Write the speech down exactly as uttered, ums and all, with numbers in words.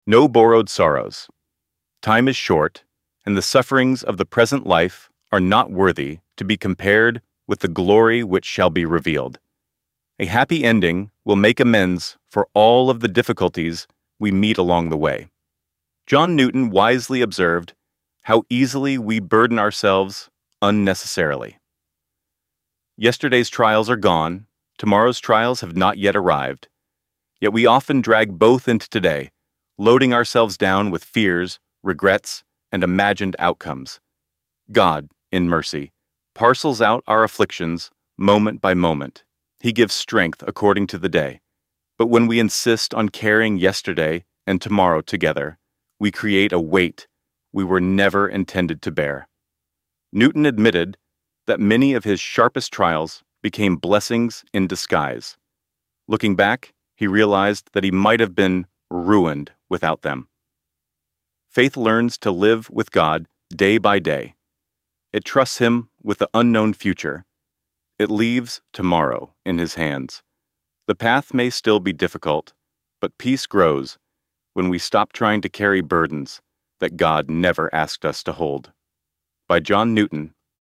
No borrowed sorrows. Time is short, and the sufferings of the present life are not worthy to be compared with the glory which shall be revealed. A happy ending will make amends for all of the difficulties we meet along the way. John Newton wisely observed how easily we burden ourselves unnecessarily. Yesterday's trials are gone, tomorrow's trials have not yet arrived. Yet we often drag both into today, loading ourselves down with fears, regrets, and imagined outcomes. God, in mercy, parcels out our afflictions moment by moment. He gives strength according to the day. But when we insist on carrying yesterday and tomorrow together, we create a weight we were never intended to bear. Newton admitted that many of his sharpest trials became blessings in disguise. Looking back, he realized that he might have been ruined without them. Faith learns to live with God day by day. It trusts Him with the unknown future. It leaves tomorrow in His hands. The path may still be difficult, but peace grows when we stop trying to carry burdens that God never asked us to hold. By John Newton,